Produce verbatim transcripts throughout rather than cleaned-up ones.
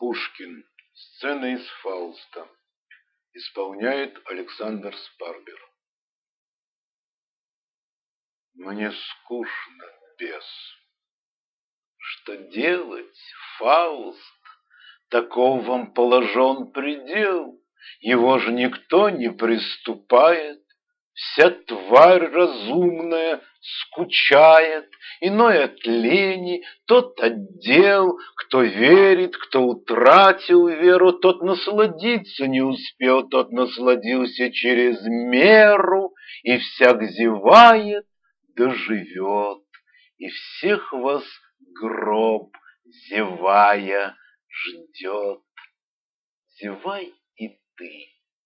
Пушкин. Сцена из Фауста. Исполняет Александр Спарбер. Мне скучно, бес. Что делать, Фауст? Таков вам положен предел. Его же никто не приступает. Вся тварь разумная скучает, иной от лени, тот от дел. Кто верит, кто утратил веру, тот насладиться не успел, тот насладился через меру. И всяк зевает, да живет, и всех вас гроб, зевая, ждет. Зевай и ты.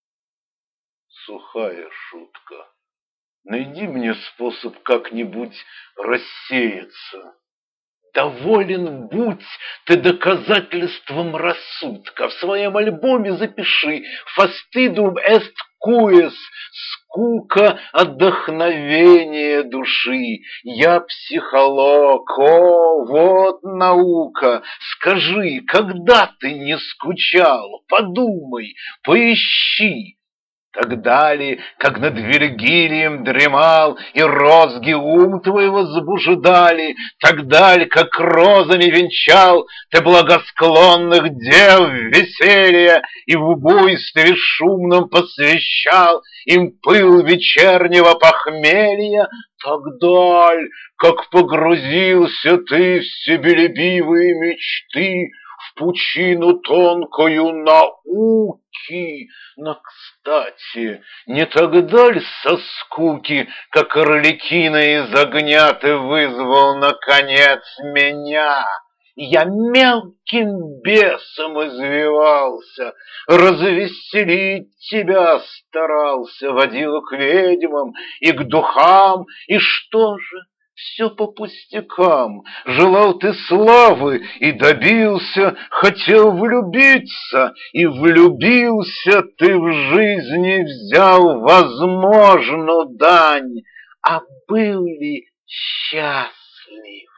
Сухая шутка. Найди мне способ как-нибудь рассеяться. Доволен будь ты доказательством рассудка. В своем альбоме запиши «Fastidum est quis» — скука, отдохновение души. Я психолог, о, вот наука. Скажи, когда ты не скучал? Подумай, поищи. Тогда ли, как над Вергилием дремал, и розги ум твой возбуждали, тогда ли, как розами венчал ты благосклонных дев веселья, и в буйстве шумном посвящал им пыл вечернего похмелья, тогда ли, как погрузился ты в себелюбивые мечты, в пучину тонкую науки. Но, кстати, не тогда ли со скуки, как Арлекина из огня, ты вызвал, наконец, меня? Я мелким бесом извивался, развеселить тебя старался, водил к ведьмам и к духам, и что же? Все по пустякам. Желал ты славы и добился, хотел влюбиться, и влюбился ты в жизни, взял возможную дань. А был ли счастлив?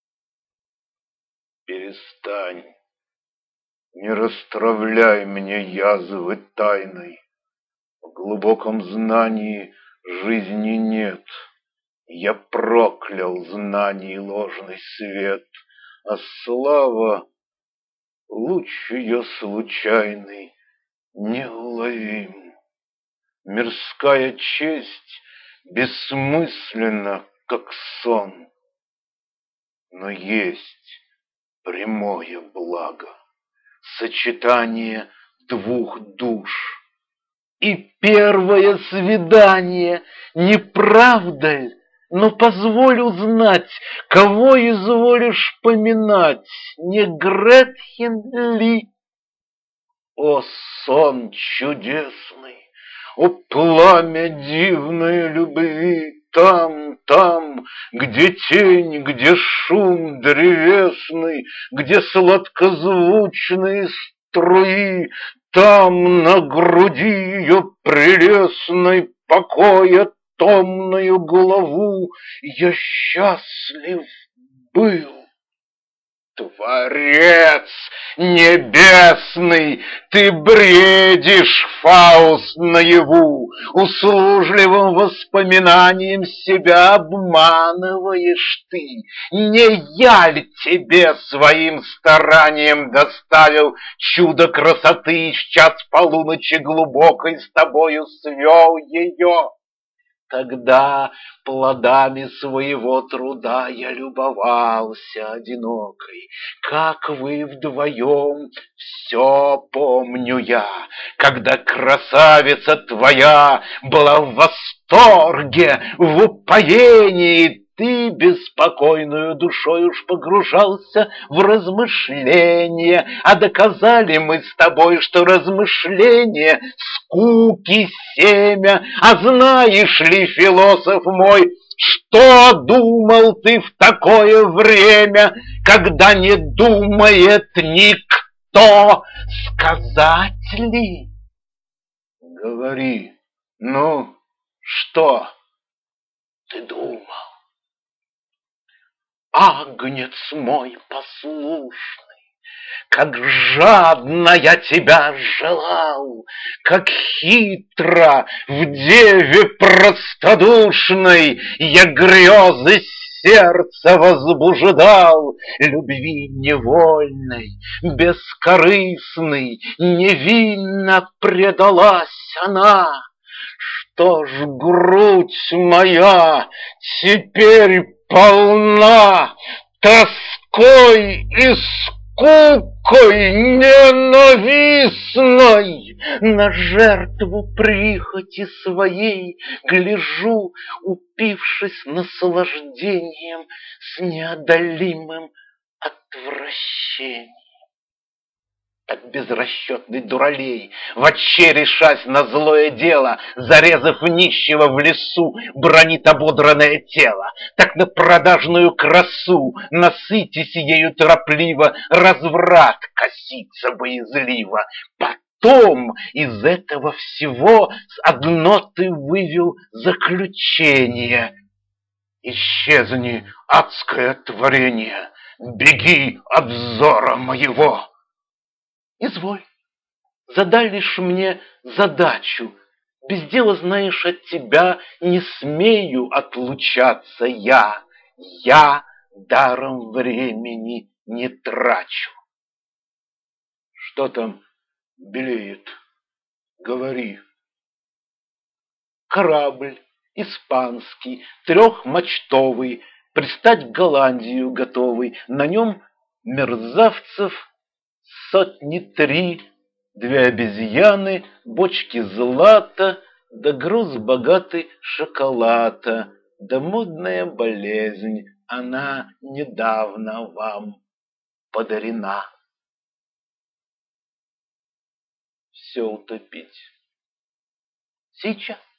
Перестань, не расстравляй мне язвы тайной. В глубоком знании жизни нет. Я проклял знаний ложный свет, а слава, луч ее случайный, неуловим. Мирская честь бессмысленна, как сон, но есть прямое благо, сочетание двух душ. И первое свидание, не правда ли? Но позволь узнать, кого изволишь поминать, не Гретхен ли? О, сон чудесный, о, пламя дивной любви, там, там, где тень, где шум древесный, где сладкозвучные струи, там на груди ее прелестной покоя томную голову я счастлив был. Творец небесный, ты бредишь, Фауст, наяву, услужливым воспоминанием себя обманываешь ты. Не я ли тебе своим старанием доставил чудо красоты, и в час полуночи глубокой с тобою свел ее? Тогда плодами своего труда я любовался одинокой. Как вы вдвоем, все помню я, когда красавица твоя была в восторге, в упоении, ты беспокойную душой уж погружался в размышления, а доказали мы с тобой, что размышления скуки семя. А знаешь ли, философ мой, что думал ты в такое время, когда не думает никто? Сказать ли? Говори, ну, что ты думал? Агнец мой послушный, Как жадно я тебя желал, как хитро в деве простодушной я грезы сердца возбуждал, любви невольной, бескорыстной, невинно предалась она. Что ж грудь моя теперь полна тоской и скукой ненавистной, на жертву прихоти своей гляжу, упившись наслаждением с неодолимым отвращением. Так безрасчетный дуралей, вотче решась на злое дело, зарезав нищего в лесу, бронит ободранное тело. Так на продажную красу, насытясь ею торопливо, разврат косится боязливо. Потом из этого всего одно ты вывел заключение. Исчезни, адское творение, беги от взора моего. Изволь, задай лишь мне задачу. Без дела, знаешь, от тебя не смею отлучаться я. Я даром времени не трачу. Что там белеет? Говори. Корабль испанский, трехмачтовый, пристать в Голландию готовый. На нем мерзавцев сотни три, две обезьяны, бочки злата, да груз богатый шоколада, да модная болезнь, она недавно вам подарена. Все утопить. Сейчас.